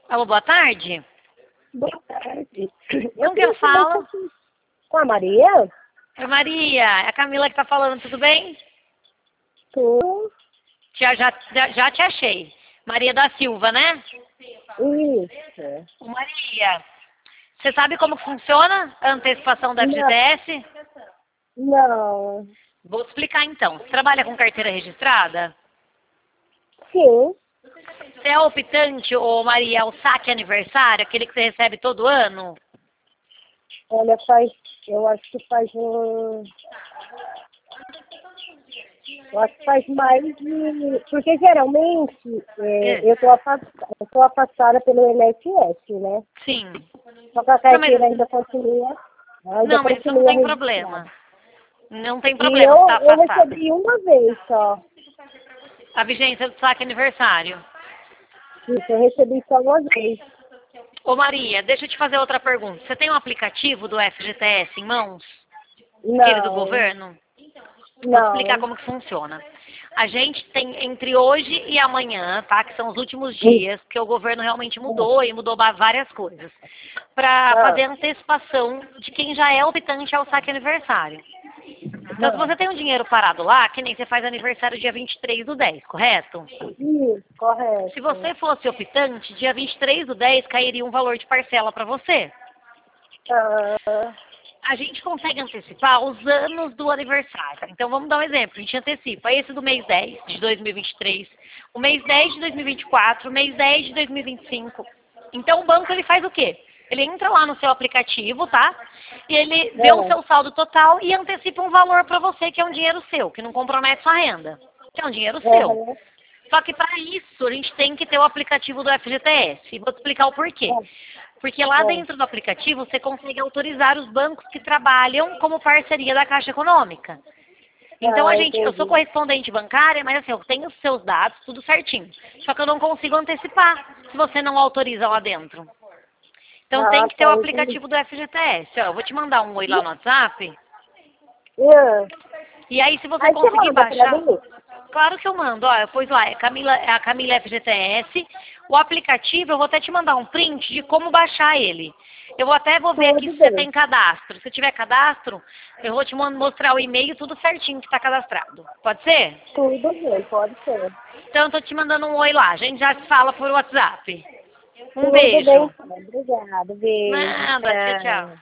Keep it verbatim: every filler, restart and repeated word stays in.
Alô, boa tarde. Boa tarde. Com quem eu falo? Com a Maria? Oi, Maria. É a Camila que tá falando, tudo bem? Tô. Já, já, já, já te achei. Maria da Silva, né? Isso. Ô, Maria, você sabe como funciona a antecipação da F G T Não. S? Não. Vou te explicar então. Você trabalha com carteira registrada? Sim. Você é optante, ô Maria, o saque aniversário, aquele que você recebe todo ano? Olha, faz. Eu acho que faz um. Eu acho que faz mais de. Porque geralmente É. é, eu tô afastada, eu tô afastada pelo I N S S, né? Sim. Só que a Não, mas, carteira ainda continua. Ainda não, mas isso não continua tem registrada. problema. Não tem E problema, você tá eu, eu afastada. recebi uma vez só. A vigência do saque aniversário. Isso, eu recebi só uma vez. Ô Maria, deixa eu te fazer outra pergunta. Você tem um aplicativo do F G T S em mãos? Aquele do Não. governo? Vou te explicar Não. como que funciona. A gente tem entre hoje e amanhã, tá? Que são os últimos dias, porque o governo realmente mudou e mudou ba- várias coisas. Para Ah, fazer a antecipação de quem já é optante ao saque aniversário. Então, se ah. você tem um dinheiro parado lá, que nem você faz aniversário dia vinte e três do dez, correto? Isso, Se correto. você fosse optante, dia vinte e três do dez cairia um valor de parcela para você. Ah, A gente consegue antecipar os anos do aniversário. Então, vamos dar um exemplo. A gente antecipa esse do mês dez de dois mil e vinte e três, o mês dez de dois mil e vinte e quatro, o mês dez de dois mil e vinte e cinco. Então, o banco ele faz o quê? Ele entra lá no seu aplicativo, tá? E ele vê o é, seu saldo total e antecipa um valor para você, que é um dinheiro seu, que não compromete sua renda. Que é um dinheiro seu. aham, Só que para isso, a gente tem que ter o aplicativo do F G T S. E vou te explicar o porquê. Porque lá é, é. dentro do aplicativo você consegue autorizar os bancos que trabalham como parceria da Caixa Econômica. Então a Ah, gente, eu sou entendi. correspondente bancária, mas assim, eu tenho os seus dados, tudo certinho. Só que eu não consigo antecipar se você não autoriza lá dentro. Então tem Ah, que ter o tá, entendi. aplicativo do F G T S. Ó, eu vou te mandar um oi lá no WhatsApp. Ah, E aí se você aí você conseguir manda pra baixar, mim? claro que eu mando, ó, pois lá, é Camila, é a Camila F G T S. O aplicativo, eu vou até te mandar um print de como baixar ele. Eu vou até vou ver aqui Tudo se você bem. tem cadastro. Se tiver cadastro, eu vou te man- mostrar o e-mail, tudo certinho que está cadastrado. Pode ser? Tudo bem, pode ser. Então eu tô te mandando um oi lá. A gente já se fala por WhatsApp. Um Tudo bem, beijo. então. Obrigada. Beijo, Nada, tchau, tchau. tchau.